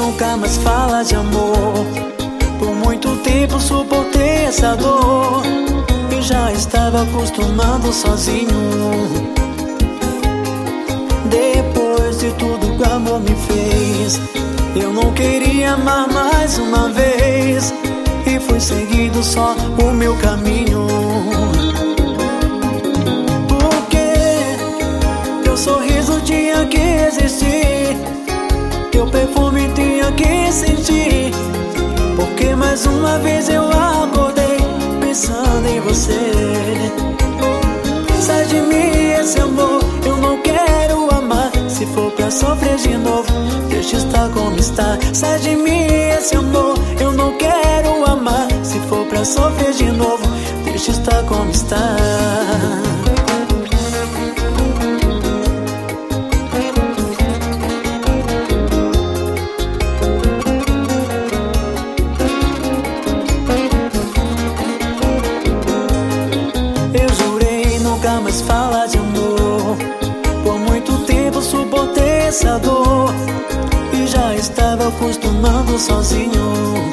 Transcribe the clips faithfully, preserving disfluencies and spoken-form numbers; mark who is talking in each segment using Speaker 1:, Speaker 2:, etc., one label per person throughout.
Speaker 1: nunca mais fala de amor. Por muito tempo suportei essa dor e já estava acostumado sozinho. Depois de tudo que o amor me fez, eu não queria amar mais uma vez e fui seguindo só o meu caminho. Porque teu sorriso tinha que existir, teu perfume tinha que sentir. Porque mais uma vez eu acordei pensando em você. Sai de mim esse amor, eu não quero amar. Se for pra sofrer de novo, deixa estar como está. Sai de mim esse amor, eu não quero amar. Se for pra sofrer de novo, deixa estar como está. Eu jurei nunca mais falar de amor. Por muito tempo suportei essa dor e já estava acostumado sozinho.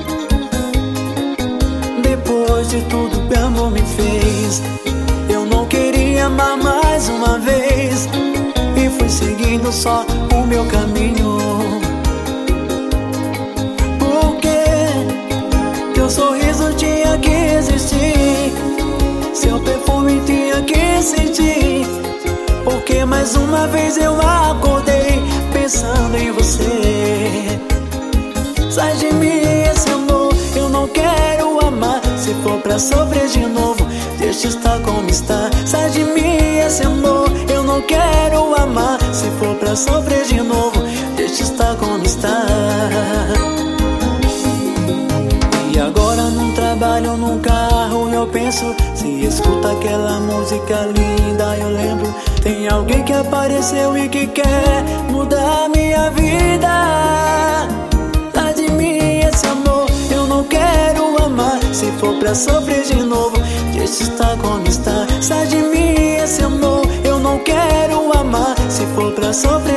Speaker 1: Depois de tudo que o amor me fez, eu não queria amar mais uma vez e fui seguindo só o meu caminho. Porque teu sorriso tinha que existir, seu perfume tinha que sentir. Porque mais uma vez eu acordei pensando em você. Sai de mim esse amor, eu não quero amar. Se for pra sofrer de novo, deixa estar como está. Sai de mim esse amor, eu não quero amar. Se for pra sofrer de novo, deixa estar como está. E agora num trabalho, num carro eu penso, se escuta aquela música linda eu lembro. Tem alguém que apareceu e que quer mudar minha vida. Sai de mim esse amor, eu não quero amar. Se for pra sofrer de novo, deixa estar como está. Sai de mim esse amor, eu não quero amar. Se for pra sofrer